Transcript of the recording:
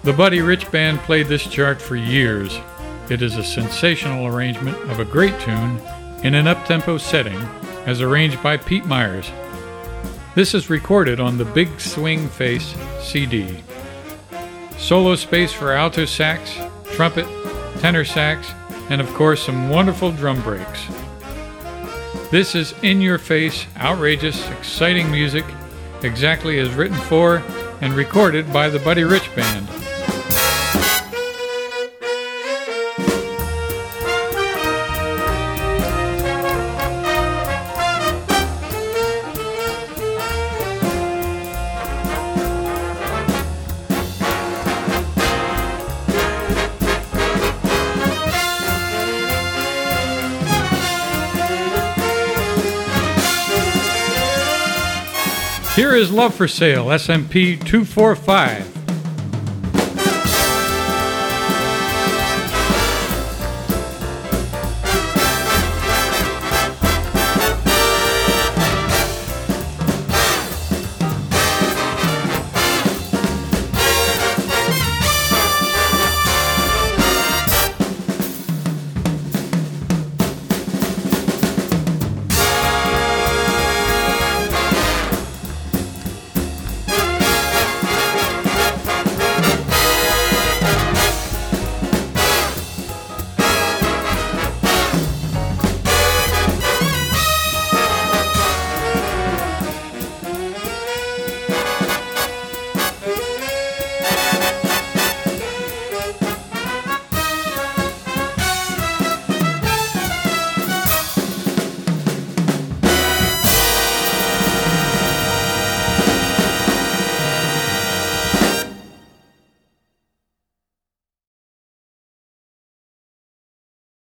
The Buddy Rich Band played this chart for years. It is a sensational arrangement of a great tune in an up-tempo setting, as arranged by Pete Myers. This is recorded on the Big Swing Face CD. Solo space for alto sax, trumpet, tenor sax, and of course some wonderful drum breaks. This is in-your-face, outrageous, exciting music, exactly as written for and recorded by the Buddy Rich Band. Here is Love for Sale, SMP 245.